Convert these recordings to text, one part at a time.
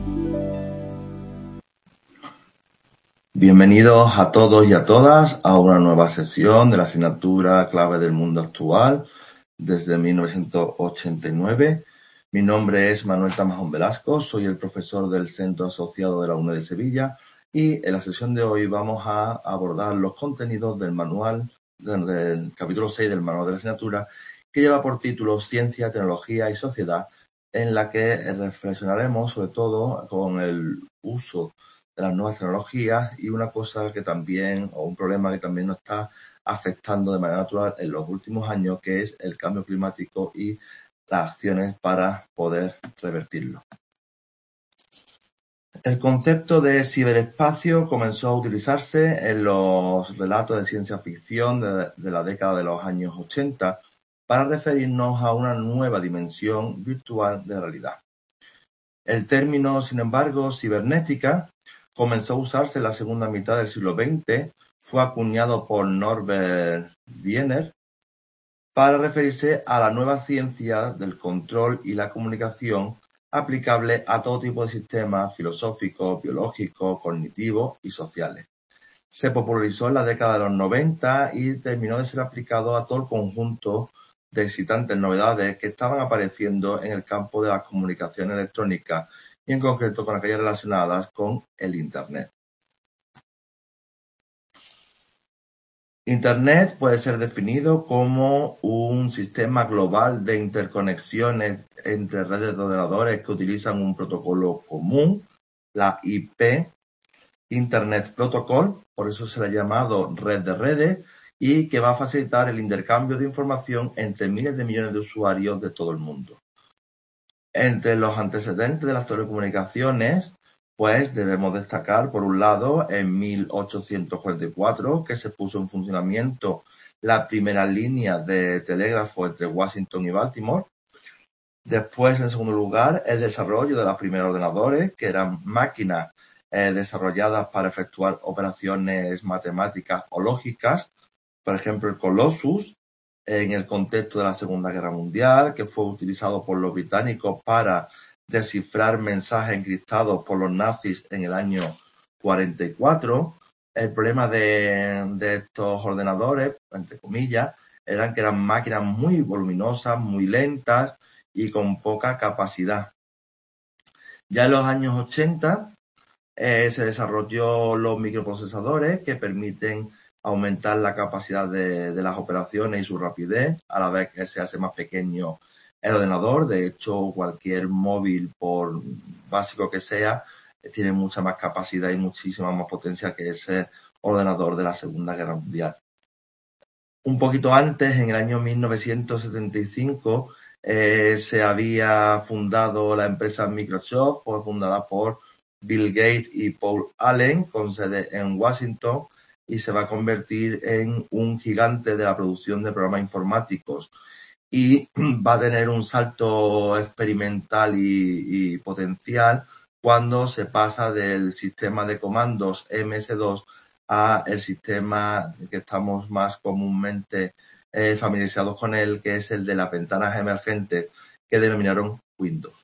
Bienvenidos a todos y a todas a una nueva sesión de la asignatura Clave del Mundo Actual desde 1989. Mi nombre es Manuel Tamajón Velasco, soy el profesor del Centro Asociado de la UNED de Sevilla y en la sesión de hoy vamos a abordar los contenidos del manual, del capítulo 6 del manual de la asignatura, que lleva por título Ciencia, Tecnología y Sociedad, en la que reflexionaremos sobre todo con el uso de las nuevas tecnologías y una cosa que también, o un problema que también nos está afectando de manera natural en los últimos años, que es el cambio climático y las acciones para poder revertirlo. El concepto de ciberespacio comenzó a utilizarse en los relatos de ciencia ficción de la década de los años 80 para referirnos a una nueva dimensión virtual de la realidad. El término, sin embargo, cibernética, comenzó a usarse en la segunda mitad del siglo XX, fue acuñado por Norbert Wiener para referirse a la nueva ciencia del control y la comunicación aplicable a todo tipo de sistemas filosóficos, biológicos, cognitivos y sociales. Se popularizó en la década de los 90 y terminó de ser aplicado a todo el conjunto de excitantes novedades que estaban apareciendo en el campo de las comunicaciones electrónicas y en concreto con aquellas relacionadas con el Internet. Internet puede ser definido como un sistema global de interconexiones entre redes de ordenadores que utilizan un protocolo común, la IP, Internet Protocol, por eso se le ha llamado red de redes, y que va a facilitar el intercambio de información entre miles de millones de usuarios de todo el mundo. Entre los antecedentes de las telecomunicaciones, pues debemos destacar, por un lado, en 1844, que se puso en funcionamiento la primera línea de telégrafo entre Washington y Baltimore. Después, en segundo lugar, el desarrollo de los primeros ordenadores, que eran máquinas desarrolladas para efectuar operaciones matemáticas o lógicas. Por ejemplo, el Colossus, en el contexto de la Segunda Guerra Mundial, que fue utilizado por los británicos para descifrar mensajes encriptados por los nazis en el año 44. El problema de estos ordenadores, entre comillas, eran que eran máquinas muy voluminosas, muy lentas y con poca capacidad. Ya en los años 80 se desarrolló los microprocesadores que permiten aumentar la capacidad de las operaciones y su rapidez, a la vez que se hace más pequeño el ordenador. De hecho, cualquier móvil, por básico que sea, tiene mucha más capacidad y muchísima más potencia que ese ordenador de la Segunda Guerra Mundial. Un poquito antes, en el año 1975, se había fundado la empresa Microsoft, fue fundada por Bill Gates y Paul Allen, con sede en Washington, y se va a convertir en un gigante de la producción de programas informáticos. Y va a tener un salto experimental y potencial cuando se pasa del sistema de comandos MS2 a el sistema que estamos más comúnmente familiarizados con él, que es el de las ventanas emergentes, que denominaron Windows.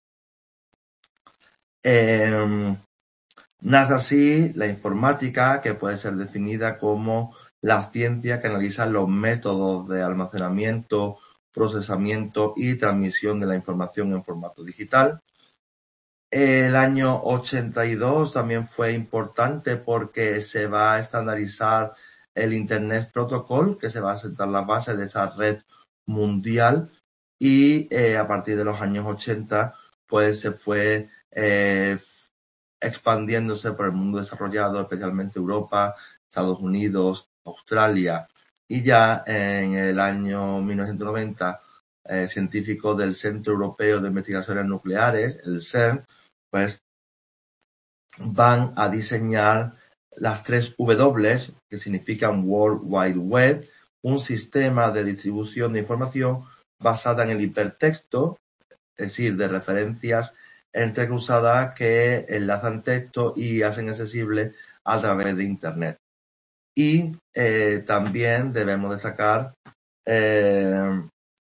Nace así la informática, que puede ser definida como la ciencia que analiza los métodos de almacenamiento, procesamiento y transmisión de la información en formato digital. El año 82 también fue importante porque se va a estandarizar el Internet Protocol, que se va a sentar las bases de esa red mundial, y a partir de los años 80 pues se fue expandiéndose por el mundo desarrollado, especialmente Europa, Estados Unidos, Australia, y ya en el año 1990 científicos del Centro Europeo de Investigaciones Nucleares, el CERN, pues van a diseñar las 3 W, que significan World Wide Web, un sistema de distribución de información basada en el hipertexto, es decir, de referencias entrecruzadas que enlazan texto y hacen accesible a través de Internet. Y también debemos destacar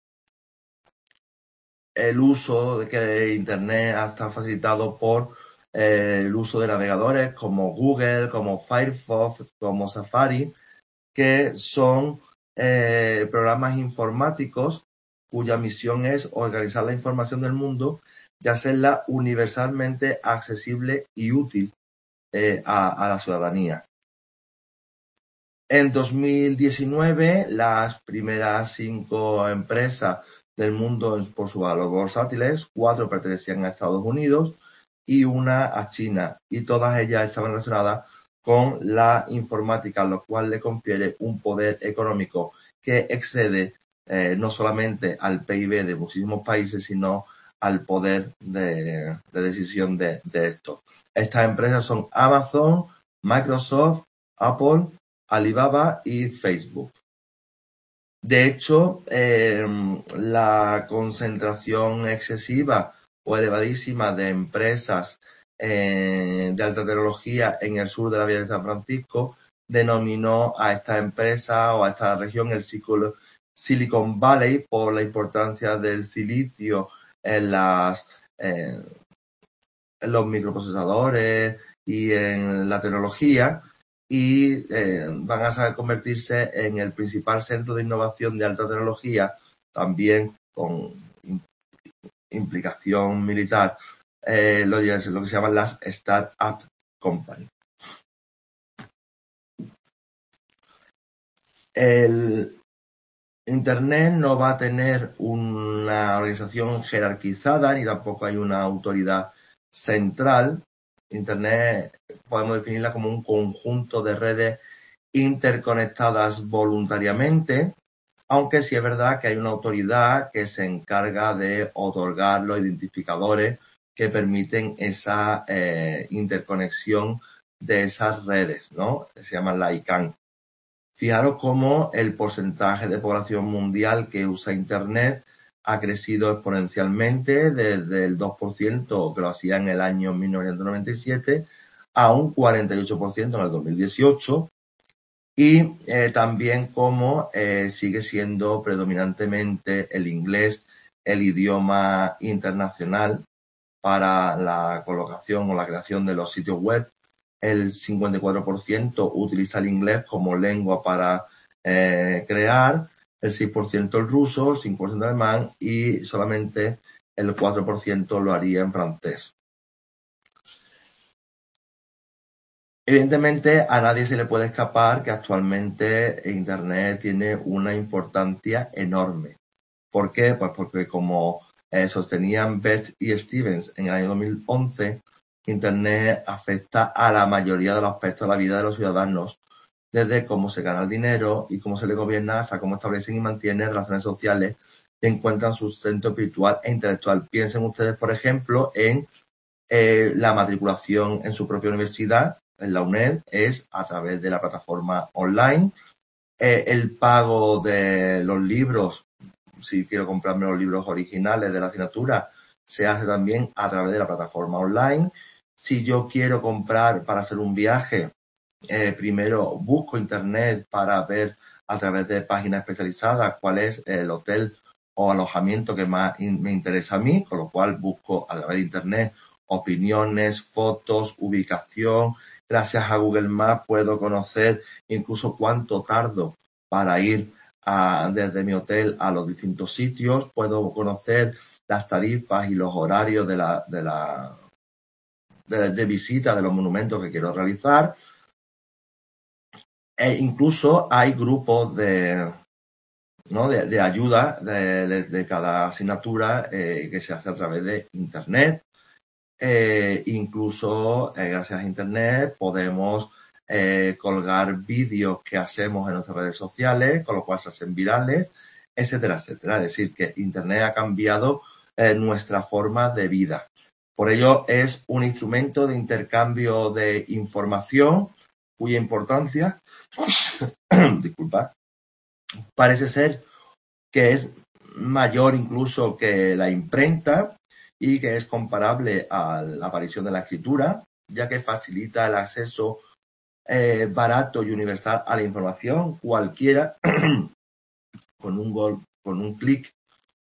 el uso de que Internet está facilitado por el uso de navegadores como Google, como Firefox, como Safari, que son programas informáticos cuya misión es organizar la información del mundo y hacerla universalmente accesible y útil a la ciudadanía. En 2019, las primeras 5 empresas del mundo por su valor bursátiles, 4 pertenecían a Estados Unidos y una a China, y todas ellas estaban relacionadas con la informática, lo cual le confiere un poder económico que excede no solamente al PIB de muchísimos países, sino al poder de decisión de estos. Estas empresas son Amazon, Microsoft, Apple, Alibaba y Facebook. De hecho, la concentración excesiva o elevadísima de empresas de alta tecnología en el sur de la Vía de San Francisco denominó a esta empresa o a esta región el Silicon Valley por la importancia del silicio en los microprocesadores y en la tecnología, y van a convertirse en el principal centro de innovación de alta tecnología, también con implicación militar, lo que se llaman las Startup Company. El Internet no va a tener una organización jerarquizada ni tampoco hay una autoridad central. Internet podemos definirla como un conjunto de redes interconectadas voluntariamente, aunque sí es verdad que hay una autoridad que se encarga de otorgar los identificadores que permiten esa interconexión de esas redes, ¿no? Se llaman la ICANN. Fijaros cómo el porcentaje de población mundial que usa Internet ha crecido exponencialmente desde el 2% que lo hacía en el año 1997 a un 48% en el 2018, y también cómo sigue siendo predominantemente el inglés el idioma internacional para la colocación o la creación de los sitios web. El 54% utiliza el inglés como lengua para crear, el 6% el ruso, el 5% el alemán y solamente el 4% lo haría en francés. Evidentemente, a nadie se le puede escapar que actualmente Internet tiene una importancia enorme. ¿Por qué? Pues porque como sostenían Beth y Stevens en el año 2011, Internet afecta a la mayoría de los aspectos de la vida de los ciudadanos, desde cómo se gana el dinero y cómo se le gobierna hasta cómo establecen y mantienen relaciones sociales que encuentran sustento espiritual e intelectual. Piensen ustedes, por ejemplo, en la matriculación en su propia universidad, en la UNED, es a través de la plataforma online. El pago de los libros, si quiero comprarme los libros originales de la asignatura, se hace también a través de la plataforma online. Si yo quiero comprar para hacer un viaje, primero busco internet para ver a través de páginas especializadas cuál es el hotel o alojamiento que más me interesa a mí, con lo cual busco a través de internet opiniones, fotos, ubicación. Gracias a Google Maps puedo conocer incluso cuánto tardo para ir desde mi hotel a los distintos sitios. Puedo conocer las tarifas y los horarios de visita de los monumentos que quiero realizar. E incluso hay grupos de ayuda de cada asignatura que se hace a través de internet. Incluso gracias a internet podemos colgar vídeos que hacemos en nuestras redes sociales, con lo cual se hacen virales, etcétera, etcétera. Es decir, que internet ha cambiado nuestra forma de vida. Por ello es un instrumento de intercambio de información cuya importancia, disculpad, parece ser que es mayor incluso que la imprenta y que es comparable a la aparición de la escritura, ya que facilita el acceso barato y universal a la información. Cualquiera con un clic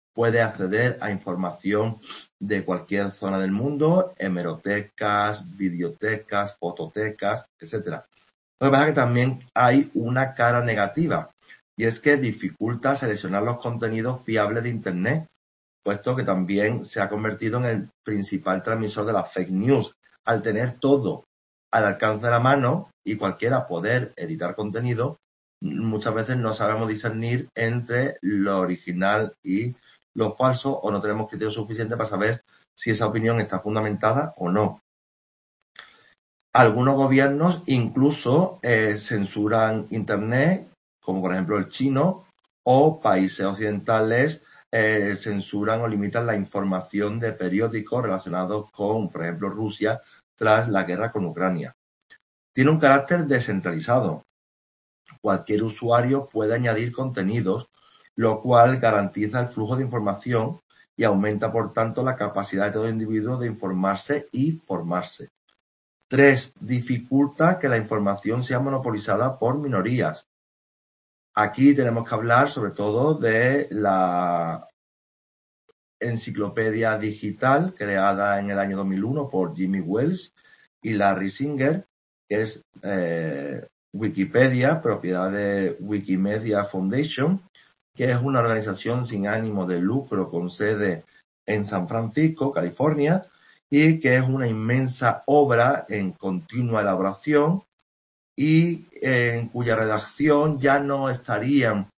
puede acceder a información de cualquier zona del mundo, hemerotecas, videotecas, fototecas, etcétera. Lo que pasa es que también hay una cara negativa, y es que dificulta seleccionar los contenidos fiables de Internet, puesto que también se ha convertido en el principal transmisor de las fake news. Al tener todo al alcance de la mano y cualquiera poder editar contenido, muchas veces no sabemos discernir entre lo original y lo falso, o no tenemos criterio suficiente para saber si esa opinión está fundamentada o no. Algunos gobiernos incluso censuran Internet, como por ejemplo el chino, o países occidentales censuran o limitan la información de periódicos relacionados con, por ejemplo, Rusia tras la guerra con Ucrania. Tiene un carácter descentralizado. Cualquier usuario puede añadir contenidos, lo cual garantiza el flujo de información y aumenta, por tanto, la capacidad de todo individuo de informarse y formarse. 3. Dificulta que la información sea monopolizada por minorías. Aquí tenemos que hablar sobre todo de la enciclopedia digital creada en el año 2001 por Jimmy Wales y Larry Singer, que es Wikipedia, propiedad de Wikimedia Foundation, que es una organización sin ánimo de lucro con sede en San Francisco, California, y que es una inmensa obra en continua elaboración y en cuya redacción ya no estarían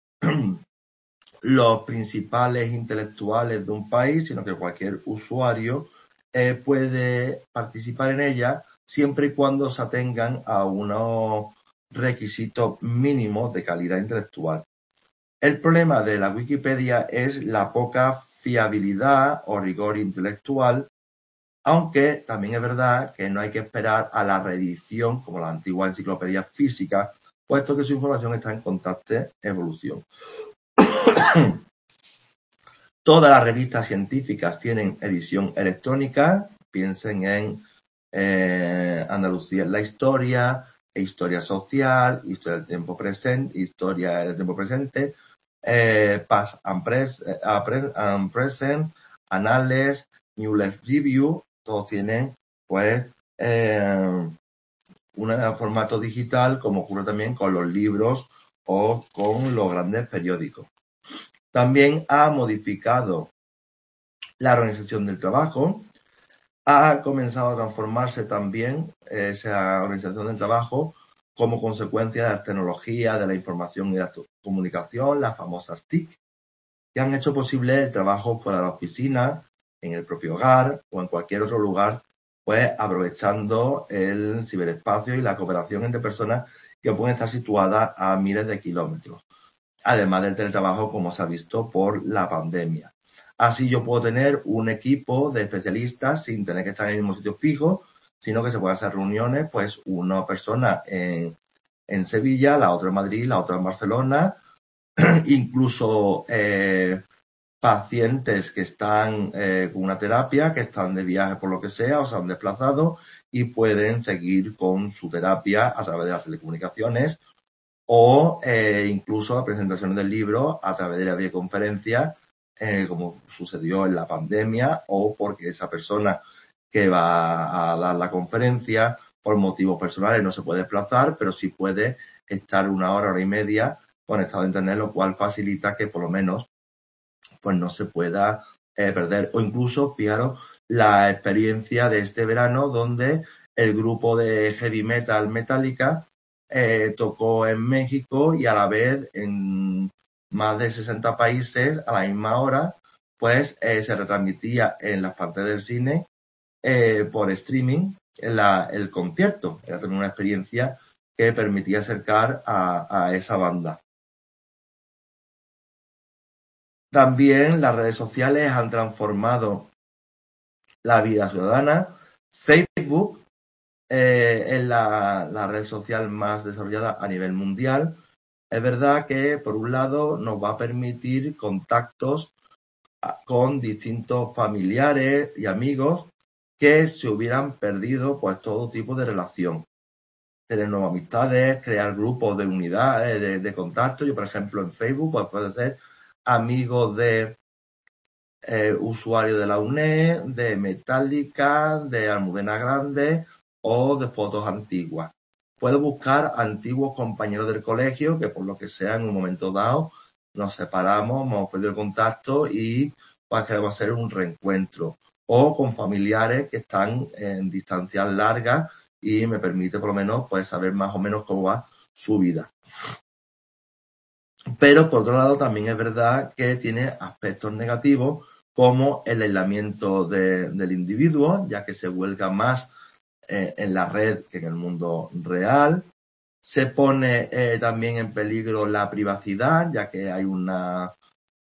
los principales intelectuales de un país, sino que cualquier usuario puede participar en ella siempre y cuando se atengan a unos requisitos mínimos de calidad intelectual. El problema de la Wikipedia es la poca fiabilidad o rigor intelectual, aunque también es verdad que no hay que esperar a la reedición como la antigua enciclopedia física, puesto que su información está en constante evolución. Todas las revistas científicas tienen edición electrónica. Piensen en Andalucía en la historia, historia social, historia del tiempo presente, Past and Present, Annales, New Life Review. Todos tienen pues un formato digital, como ocurre también con los libros o con los grandes periódicos. También ha modificado la organización del trabajo, ha comenzado a transformarse también esa organización del trabajo como consecuencia de las tecnologías de la información y la comunicación, las famosas TIC, que han hecho posible el trabajo fuera de la oficina, en el propio hogar o en cualquier otro lugar, pues aprovechando el ciberespacio y la cooperación entre personas que pueden estar situadas a miles de kilómetros. Además del teletrabajo, como se ha visto por la pandemia. Así yo puedo tener un equipo de especialistas sin tener que estar en el mismo sitio fijo, sino que se pueden hacer reuniones, pues una persona en Sevilla, la otra en Madrid, la otra en Barcelona, incluso pacientes que están con una terapia, que están de viaje por lo que sea, o se han desplazado y pueden seguir con su terapia a través de las telecomunicaciones o incluso presentaciones del libro a través de la videoconferencia, como sucedió en la pandemia, o porque esa persona que va a dar la conferencia por motivos personales no se puede desplazar, pero sí puede estar 1 hora, 1 hora y media conectado a internet, lo cual facilita que por lo menos pues no se pueda perder. O incluso, fijaros, la experiencia de este verano donde el grupo de heavy metal Metallica tocó en México y a la vez en más de 60 países a la misma hora, pues se retransmitía en las partes del cine por streaming el concierto. Era también una experiencia que permitía acercar a esa banda. También las redes sociales han transformado la vida ciudadana. Facebook es la red social más desarrollada a nivel mundial. Es verdad que, por un lado, nos va a permitir contactos con distintos familiares y amigos que se hubieran perdido pues todo tipo de relación. Tener nuevas amistades, crear grupos de unidad, de contacto. Yo, por ejemplo, en Facebook pues puedo ser amigo de usuario de la UNED, de Metallica, de Almudena Grande o de fotos antiguas. Puedo buscar antiguos compañeros del colegio que por lo que sea en un momento dado nos separamos, hemos perdido el contacto y pues queremos hacer un reencuentro. O con familiares que están en distancias largas y me permite por lo menos pues saber más o menos cómo va su vida. Pero por otro lado también es verdad que tiene aspectos negativos como el aislamiento del individuo, ya que se vuelca más en la red que en el mundo real. Se pone también en peligro la privacidad, ya que hay una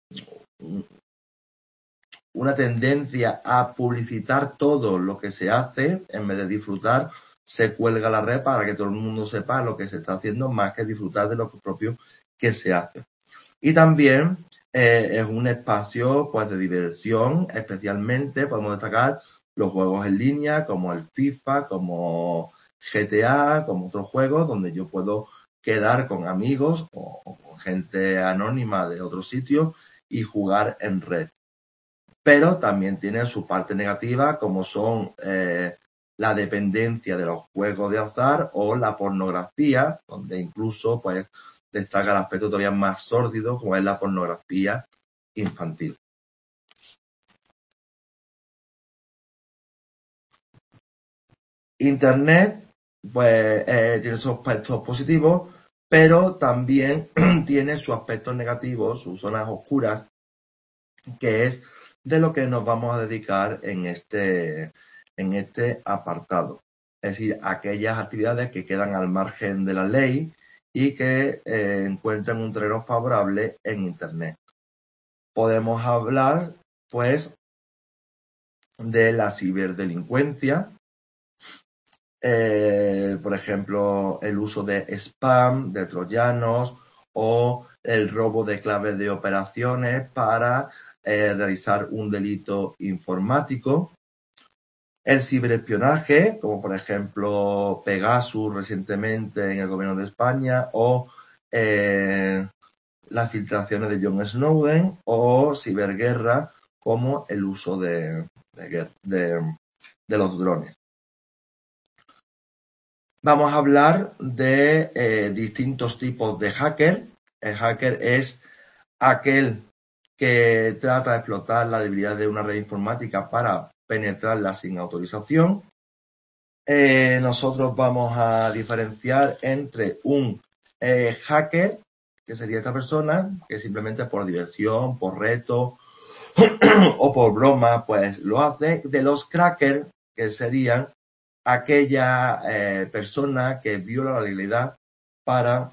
tendencia a publicitar todo lo que se hace en vez de disfrutar. Se cuelga la red para que todo el mundo sepa lo que se está haciendo más que disfrutar de lo propio que se hace. Y también es un espacio pues de diversión, especialmente podemos destacar los juegos en línea como el FIFA, como GTA, como otros juegos donde yo puedo quedar con amigos o con gente anónima de otros sitios y jugar en red. Pero también tiene su parte negativa como son la dependencia de los juegos de azar o la pornografía, donde incluso pues destaca el aspecto todavía más sórdido como es la pornografía infantil. Internet pues tiene sus aspectos positivos, pero también tiene sus aspectos negativos, sus zonas oscuras, que es de lo que nos vamos a dedicar en este apartado. Es decir, aquellas actividades que quedan al margen de la ley y que encuentran un terreno favorable en Internet. Podemos hablar, pues, de la ciberdelincuencia, por ejemplo, el uso de spam, de troyanos o el robo de claves de operaciones para realizar un delito informático. El ciberespionaje, como por ejemplo Pegasus recientemente en el gobierno de España o las filtraciones de John Snowden o ciberguerra como el uso de los drones. Vamos a hablar de distintos tipos de hacker. El hacker es aquel que trata de explotar la debilidad de una red informática para penetrarla sin autorización. Nosotros vamos a diferenciar entre un hacker, que sería esta persona, que simplemente por diversión, por reto o por broma, pues lo hace, de los crackers, que serían aquella persona que viola la legalidad para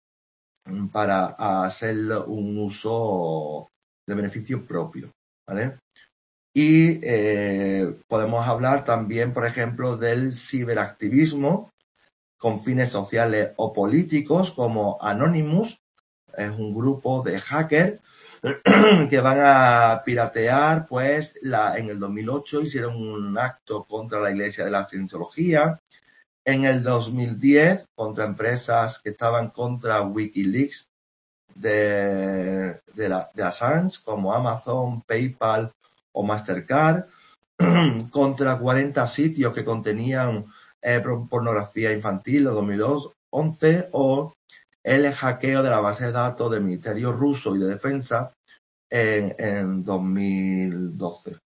hacer un uso de beneficio propio, ¿vale? Y podemos hablar también, por ejemplo, del ciberactivismo con fines sociales o políticos, como Anonymous, es un grupo de hackers que van a piratear, pues, en el 2008 hicieron un acto contra la Iglesia de la Cienciología, en el 2010 contra empresas que estaban contra Wikileaks de Assange, como Amazon, PayPal o Mastercard, contra 40 sitios que contenían pornografía infantil en 2011, o el hackeo de la base de datos del Ministerio Ruso y de Defensa en 2012.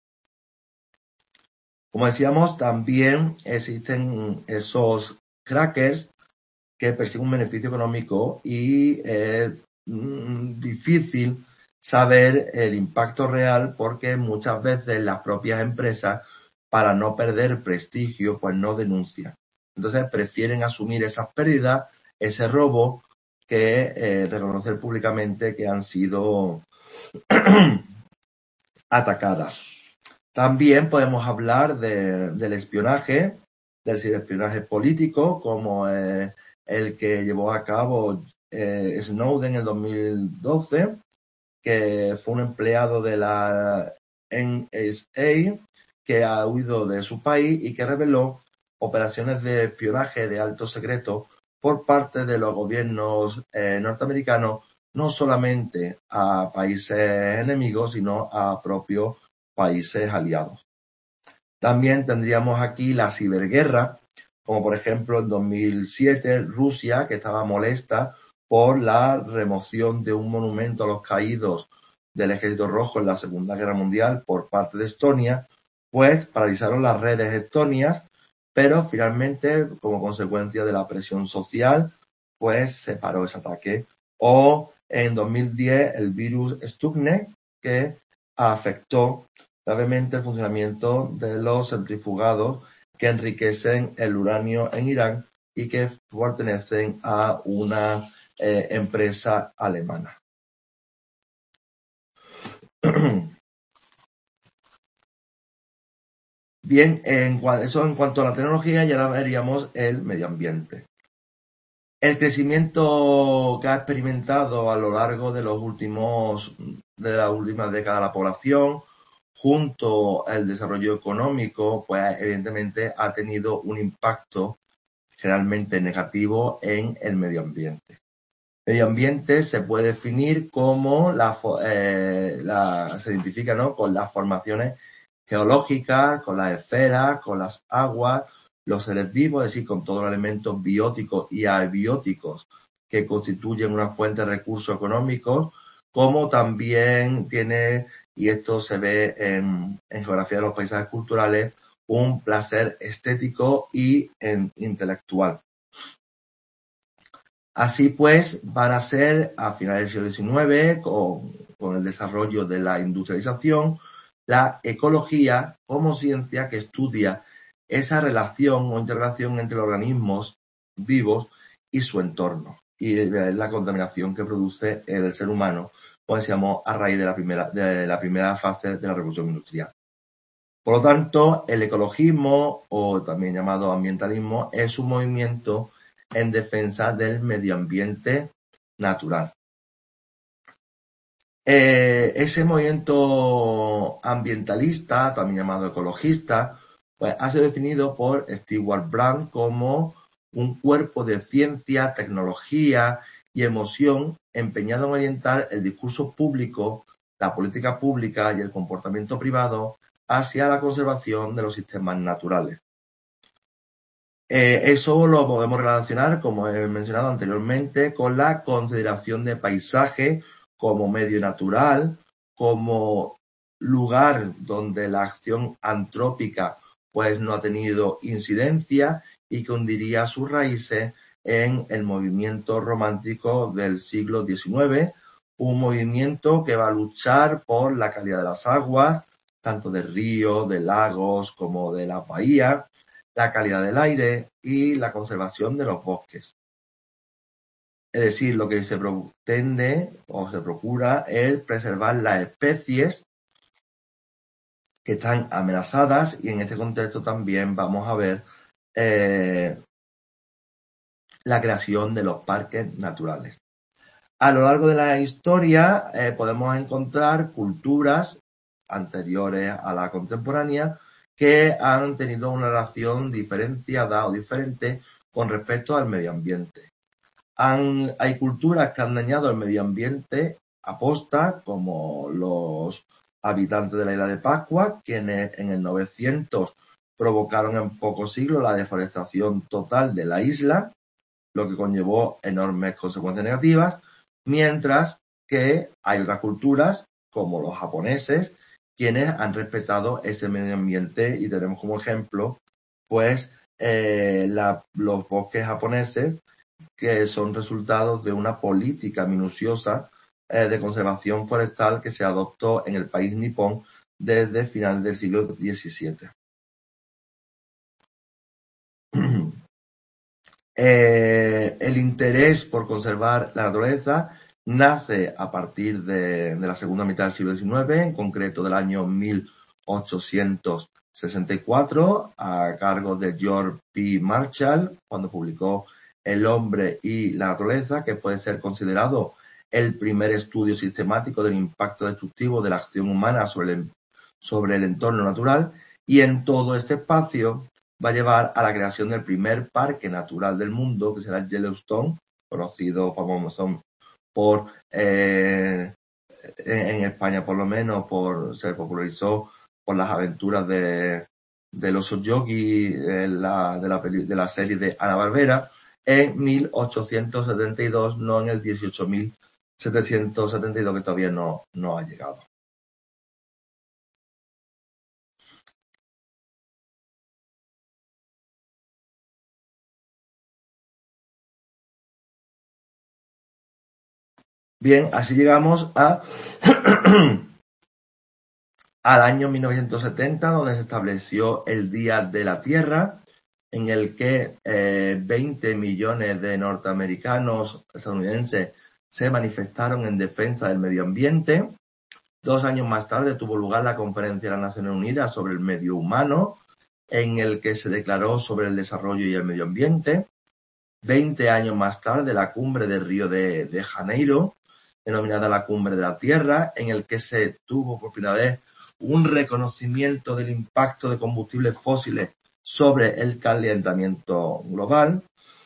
Como decíamos, también existen esos crackers que persiguen un beneficio económico y es difícil saber el impacto real porque muchas veces las propias empresas, para no perder prestigio, pues no denuncian. Entonces prefieren asumir esas pérdidas, ese robo, que reconocer públicamente que han sido atacadas. También podemos hablar del espionaje, del ciberespionaje político, como el que llevó a cabo Snowden en el 2012, que fue un empleado de la NSA que ha huido de su país y que reveló operaciones de espionaje de alto secreto por parte de los gobiernos norteamericanos, no solamente a países enemigos, sino a propios países aliados. También tendríamos aquí la ciberguerra, como por ejemplo en 2007 Rusia, que estaba molesta por la remoción de un monumento a los caídos del Ejército Rojo en la Segunda Guerra Mundial por parte de Estonia, pues paralizaron las redes estonias, pero finalmente, como consecuencia de la presión social, pues se paró ese ataque. O en 2010 el virus Stuxnet, que afectó gravemente el funcionamiento de los centrifugados que enriquecen el uranio en Irán y que pertenecen a una empresa alemana. Bien, eso en cuanto a la tecnología, ya veríamos el medio ambiente. El crecimiento que ha experimentado a lo largo de la última década la población, junto al desarrollo económico, pues evidentemente ha tenido un impacto generalmente negativo en el medio ambiente. Medio ambiente se puede definir como se identifica, ¿no?, con las formaciones geológicas, con las esferas, con las aguas, los seres vivos, es decir, con todos los elementos bióticos y abióticos que constituyen una fuente de recursos económicos, como también tiene, y esto se ve en geografía de los paisajes culturales, un placer estético y intelectual. Así pues, van a ser a finales del siglo XIX, con el desarrollo de la industrialización, la ecología como ciencia que estudia esa relación o interrelación entre los organismos vivos y su entorno, y la contaminación que produce el ser humano, como decíamos, a raíz de la primera fase de la revolución industrial. Por lo tanto, el ecologismo, o también llamado ambientalismo, es un movimiento en defensa del medio ambiente natural. Ese movimiento ambientalista, también llamado ecologista, pues ha sido definido por Stewart Brand como un cuerpo de ciencia, tecnología y emoción empeñado en orientar el discurso público, la política pública y el comportamiento privado hacia la conservación de los sistemas naturales. Eso lo podemos relacionar, como he mencionado anteriormente, con la consideración de paisaje como medio natural, como lugar donde la acción antrópica pues no ha tenido incidencia y que hundiría sus raíces en el movimiento romántico del siglo XIX, un movimiento que va a luchar por la calidad de las aguas, tanto de ríos, de lagos como de las bahías, la calidad del aire y la conservación de los bosques. Es decir, lo que se pretende o se procura es preservar las especies que están amenazadas, y en este contexto también vamos a ver la creación de los parques naturales. A lo largo de la historia podemos encontrar culturas anteriores a la contemporánea que han tenido una relación diferenciada o diferente con respecto al medio ambiente. Hay culturas que han dañado el medio ambiente aposta, como los habitantes de la isla de Pascua, quienes en el 900 provocaron en pocos siglos la deforestación total de la isla, lo que conllevó enormes consecuencias negativas, mientras que hay otras culturas, como los japoneses, quienes han respetado ese medio ambiente, y tenemos como ejemplo pues los bosques japoneses, que son resultados de una política minuciosa de conservación forestal que se adoptó en el país nipón desde finales del siglo XVII. El interés por conservar la naturaleza nace a partir de la segunda mitad del siglo XIX, en concreto del año 1864, a cargo de George P. Marshall, cuando publicó El hombre y la naturaleza, que puede ser considerado el primer estudio sistemático del impacto destructivo de la acción humana sobre el entorno natural, y en todo este espacio va a llevar a la creación del primer parque natural del mundo, que será Yellowstone, conocido famoso por, en España por lo menos, se popularizó por las aventuras del oso Yogi de la serie de Hanna-Barbera en 1872, no en el 18.772, que todavía no ha llegado. Bien, así llegamos al año 1970, donde se estableció el Día de la Tierra, en el que 20 millones de norteamericanos estadounidenses se manifestaron en defensa del medio ambiente. 2 años más tarde tuvo lugar la Conferencia de las Naciones Unidas sobre el Medio Humano, en el que se declaró sobre el desarrollo y el medio ambiente. 20 años más tarde, la Cumbre de Río de Janeiro, denominada la Cumbre de la Tierra, en el que se tuvo por primera vez un reconocimiento del impacto de combustibles fósiles sobre el calentamiento global.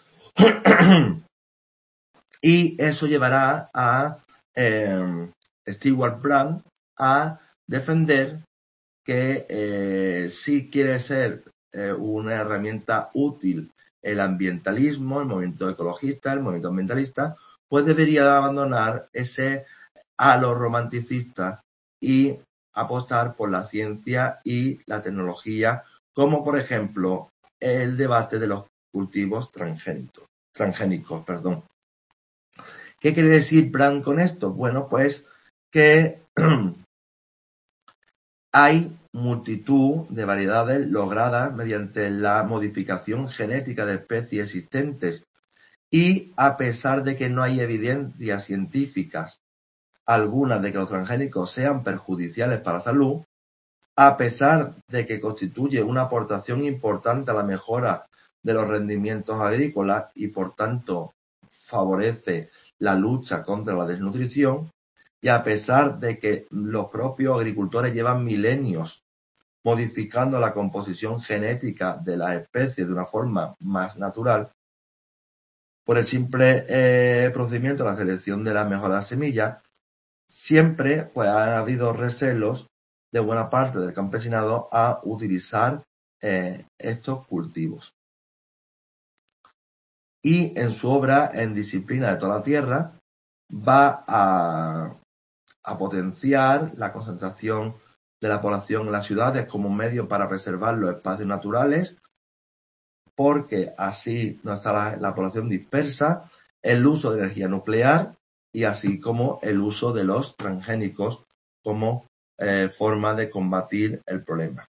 Y eso llevará a Stewart Brand a defender que si quiere ser una herramienta útil el ambientalismo, el movimiento ecologista, el movimiento ambientalista, pues debería abandonar ese halo romanticista y apostar por la ciencia y la tecnología, como por ejemplo el debate de los cultivos transgénicos. ¿Qué quiere decir Brand con esto? Bueno, pues que hay multitud de variedades logradas mediante la modificación genética de especies existentes y a pesar de que no hay evidencias científicas algunas de que los transgénicos sean perjudiciales para la salud, a pesar de que constituye una aportación importante a la mejora de los rendimientos agrícolas y por tanto favorece la lucha contra la desnutrición, y a pesar de que los propios agricultores llevan milenios modificando la composición genética de las especies de una forma más natural, por el simple procedimiento de la selección de las mejores semillas, siempre pues ha habido recelos de buena parte del campesinado a utilizar estos cultivos. Y en su obra, En disciplina de toda la tierra, va a potenciar la concentración de la población en las ciudades como un medio para preservar los espacios naturales, porque así no está la población dispersa, el uso de energía nuclear y así como el uso de los transgénicos como forma de combatir el problema.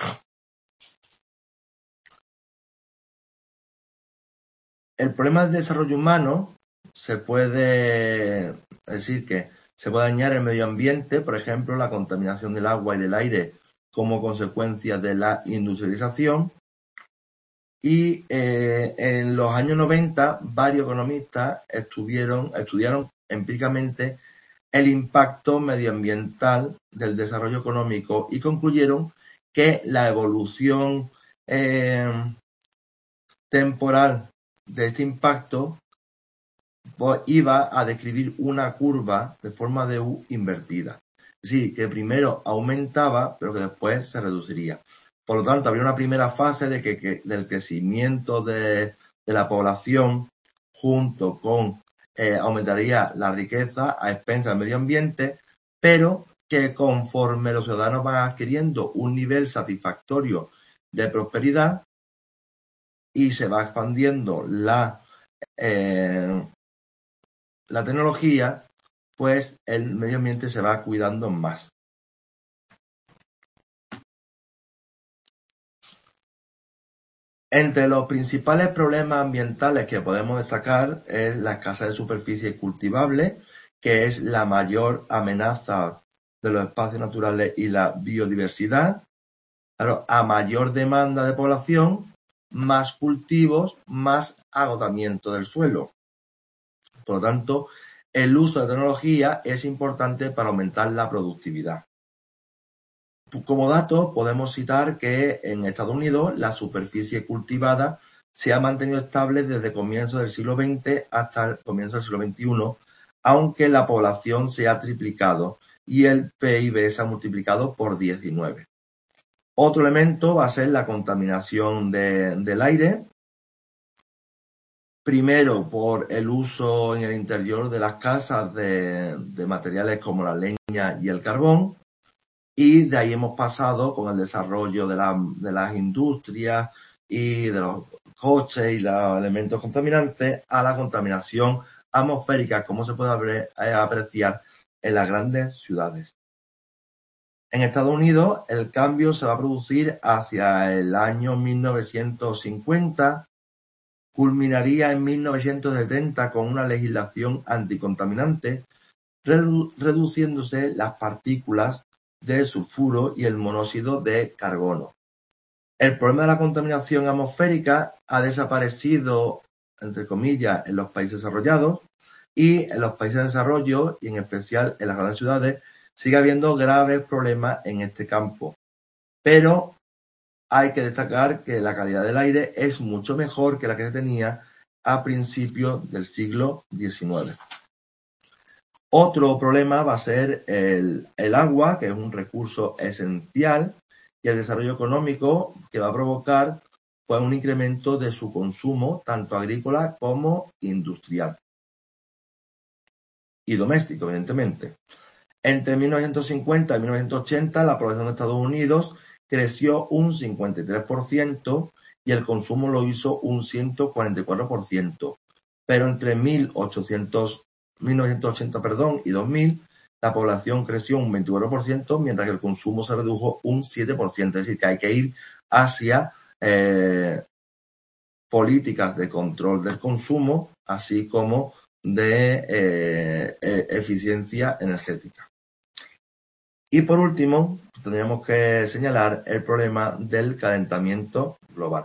El problema del desarrollo humano se puede decir que se puede dañar el medio ambiente, por ejemplo, la contaminación del agua y del aire como consecuencia de la industrialización. Y en los años 90, varios economistas estudiaron empíricamente el impacto medioambiental del desarrollo económico y concluyeron que la evolución temporal de este impacto iba a describir una curva de forma de U invertida. Es decir, que primero aumentaba, pero que después se reduciría. Por lo tanto, habría una primera fase del crecimiento de la población junto con aumentaría la riqueza a expensas del medio ambiente, pero que conforme los ciudadanos van adquiriendo un nivel satisfactorio de prosperidad y se va expandiendo la tecnología, pues el medio ambiente se va cuidando más. Entre los principales problemas ambientales que podemos destacar es la escasez de superficie cultivable, que es la mayor amenaza de los espacios naturales y la biodiversidad. Claro, a mayor demanda de población, más cultivos, más agotamiento del suelo. Por lo tanto, el uso de tecnología es importante para aumentar la productividad. Como dato, podemos citar que en Estados Unidos la superficie cultivada se ha mantenido estable desde comienzos del siglo XX hasta el comienzo del siglo XXI, aunque la población se ha triplicado y el PIB se ha multiplicado por 19. Otro elemento va a ser la contaminación del aire. Primero, por el uso en el interior de las casas de materiales como la leña y el carbón. Y de ahí hemos pasado con el desarrollo de las industrias y de los coches y los elementos contaminantes a la contaminación atmosférica, como se puede apreciar en las grandes ciudades. En Estados Unidos, el cambio se va a producir hacia el año 1950, culminaría en 1970 con una legislación anticontaminante, reduciéndose las partículas de sulfuro y el monóxido de carbono. El problema de la contaminación atmosférica ha desaparecido, entre comillas, en los países desarrollados, y en los países de desarrollo, y en especial en las grandes ciudades, sigue habiendo graves problemas en este campo. Pero hay que destacar que la calidad del aire es mucho mejor que la que se tenía a principios del siglo XIX. Otro problema va a ser el agua, que es un recurso esencial, y el desarrollo económico que va a provocar pues, un incremento de su consumo, tanto agrícola como industrial. Y doméstico, evidentemente. Entre 1950 y 1980, la población de Estados Unidos creció un 53% y el consumo lo hizo un 144%. Pero entre 1980 y 2000, la población creció un 24%, mientras que el consumo se redujo un 7%. Es decir, que hay que ir hacia políticas de control del consumo, así como de eficiencia energética. Y por último, tendríamos que señalar el problema del calentamiento global.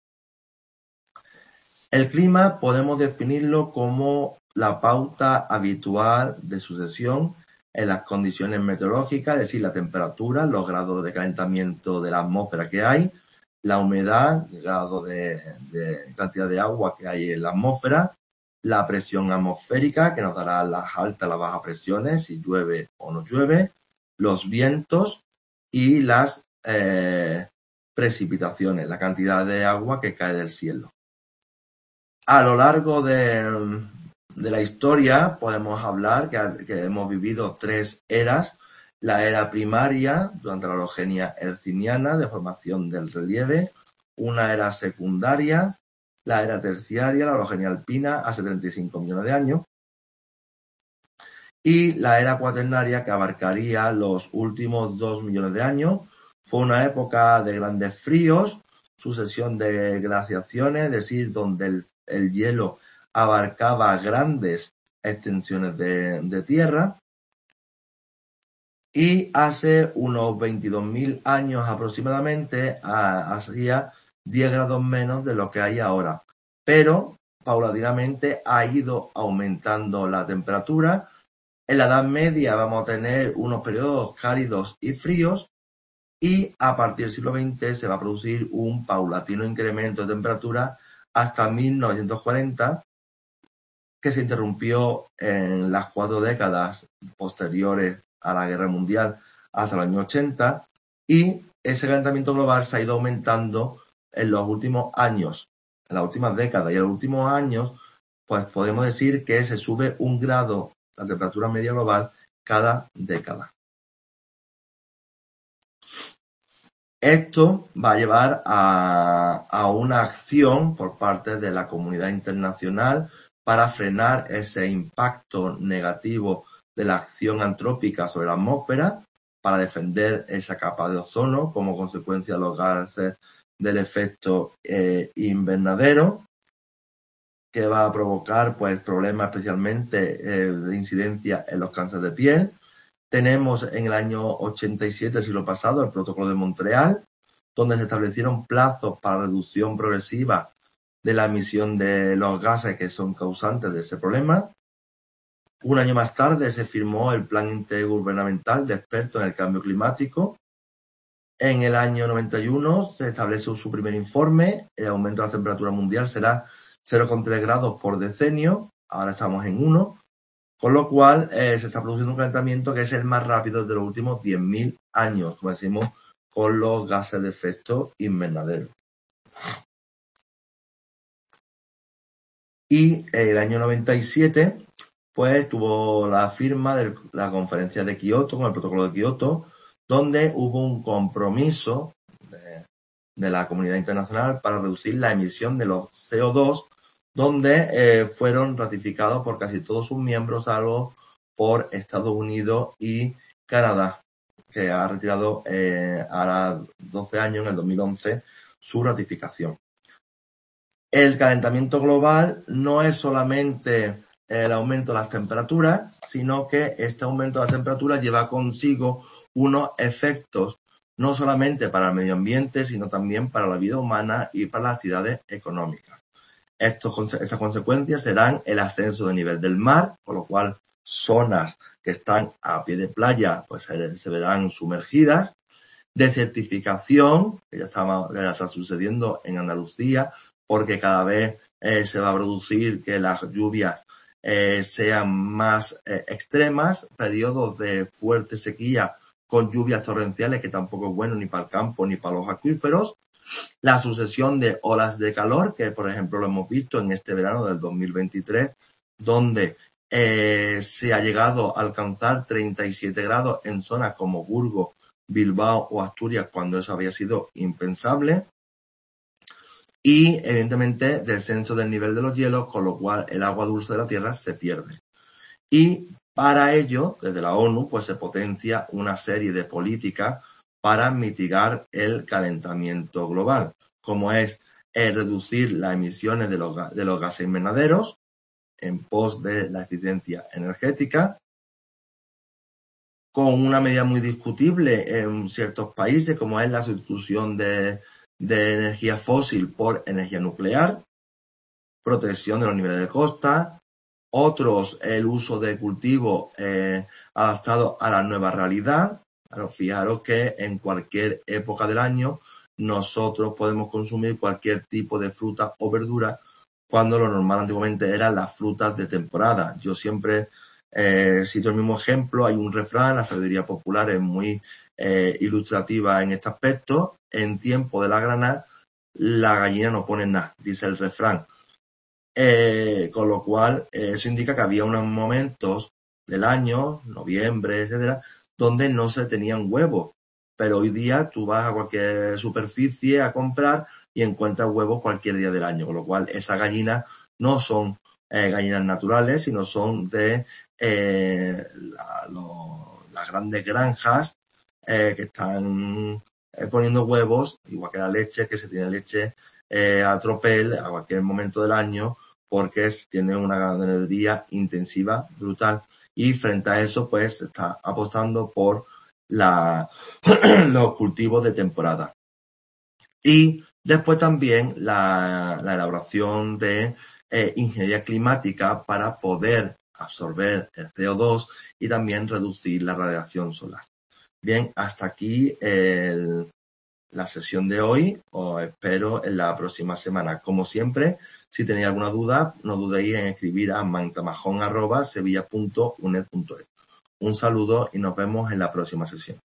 El clima podemos definirlo como la pauta habitual de sucesión en las condiciones meteorológicas, es decir, la temperatura, los grados de calentamiento de la atmósfera que hay, la humedad, el grado de cantidad de agua que hay en la atmósfera, la presión atmosférica, que nos dará las altas y las bajas presiones, si llueve o no llueve, los vientos y las precipitaciones, la cantidad de agua que cae del cielo. A lo largo de la historia podemos hablar que hemos vivido 3 eras. La era primaria, durante la orogenia herciniana, de formación del relieve. Una era secundaria, la era terciaria, la orogenia alpina, hace 35 millones de años. Y la era cuaternaria, que abarcaría los últimos 2 millones de años. Fue una época de grandes fríos, sucesión de glaciaciones, es decir, donde el hielo abarcaba grandes extensiones de tierra. Y hace unos 22.000 años aproximadamente hacía 10 grados menos de lo que hay ahora. Pero paulatinamente ha ido aumentando la temperatura. En la Edad Media vamos a tener unos periodos cálidos y fríos, y a partir del siglo XX se va a producir un paulatino incremento de temperatura hasta 1940, que se interrumpió en las 4 décadas posteriores a la Guerra Mundial hasta el año 80, y ese calentamiento global se ha ido aumentando en los últimos años, en las últimas décadas, y en los últimos años pues podemos decir que se sube 1 grado la temperatura media global cada década. Esto va a llevar a una acción por parte de la comunidad internacional para frenar ese impacto negativo de la acción antrópica sobre la atmósfera, para defender esa capa de ozono como consecuencia de los gases del efecto invernadero, que va a provocar pues problemas especialmente de incidencia en los cánceres de piel. Tenemos en el año 87 del siglo pasado el Protocolo de Montreal, donde se establecieron plazos para reducción progresiva de la emisión de los gases que son causantes de ese problema. Un año más tarde se firmó el Plan Intergubernamental de Expertos en el Cambio Climático. En el año 91 se establece su primer informe. El aumento de la temperatura mundial será 0,3 grados por decenio. Ahora estamos en 1. Con lo cual se está produciendo un calentamiento que es el más rápido de los últimos 10.000 años. Como decimos, con los gases de efecto invernadero. Y el año 97, pues tuvo la firma de la conferencia de Kioto, con el protocolo de Kioto, donde hubo un compromiso de la comunidad internacional para reducir la emisión de los CO2, donde fueron ratificados por casi todos sus miembros, salvo por Estados Unidos y Canadá, que ha retirado a 12 años, en el 2011, su ratificación. El calentamiento global no es solamente el aumento de las temperaturas, sino que este aumento de las temperaturas lleva consigo unos efectos no solamente para el medio ambiente, sino también para la vida humana y para las actividades económicas. Esas consecuencias serán el ascenso del nivel del mar, con lo cual zonas que están a pie de playa pues se verán sumergidas. Desertificación, que ya está sucediendo en Andalucía, porque cada vez se va a producir que las lluvias sean más extremas, periodos de fuerte sequía con lluvias torrenciales, que tampoco es bueno ni para el campo ni para los acuíferos. La sucesión de olas de calor, que por ejemplo lo hemos visto en este verano del 2023, donde se ha llegado a alcanzar 37 grados en zonas como Burgos, Bilbao o Asturias, cuando eso había sido impensable. Y evidentemente descenso del nivel de los hielos, con lo cual el agua dulce de la Tierra se pierde. Y para ello, desde la ONU, pues se potencia una serie de políticas para mitigar el calentamiento global, como es reducir las emisiones de los gases invernaderos en pos de la eficiencia energética, con una medida muy discutible en ciertos países, como es la sustitución de energía fósil por energía nuclear, protección de los niveles de costa, otros el uso de cultivos adaptados a la nueva realidad. Pero fijaros que en cualquier época del año nosotros podemos consumir cualquier tipo de fruta o verdura, cuando lo normal antiguamente eran las frutas de temporada. Yo siempre cito el mismo ejemplo. Hay un refrán, la sabiduría popular es muy ilustrativa en este aspecto: en tiempo de la granada, la gallina no pone nada, dice el refrán. Con lo cual, eso indica que había unos momentos del año, noviembre, etcétera, donde no se tenían huevos. Pero hoy día tú vas a cualquier superficie a comprar y encuentras huevos cualquier día del año. Con lo cual, esas gallinas no son gallinas naturales, sino son de las grandes granjas que están poniendo huevos, igual que la leche, que se tiene leche a tropel a cualquier momento del año, porque tiene una ganadería intensiva brutal. Y frente a eso, pues se está apostando por los cultivos de temporada. Y después también la elaboración de ingeniería climática para poder absorber el CO2 y también reducir la radiación solar. Bien, hasta aquí la sesión de hoy. Os espero en la próxima semana. Como siempre, si tenéis alguna duda, no dudéis en escribir a mantamajón@sevilla.uned.es. Un saludo y nos vemos en la próxima sesión.